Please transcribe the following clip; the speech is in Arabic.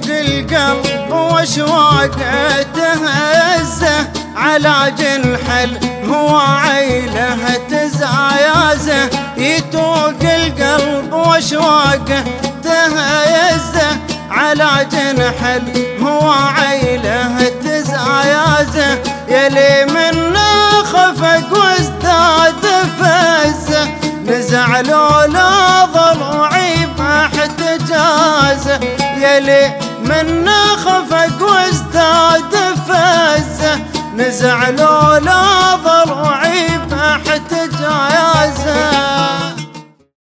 القلب واشواقه تهزه، علاج الحل هو عيله تزايازه. يتوق القلب واشواقه تهزه، علاج الحل هو عيله تزايازه. يلي منه خفق وازداد فزه، نزع لولا ضلوعي باحتجازه. يلي منه خفق وازداد فزه، نزع لولا ضلوعي باحتجازه.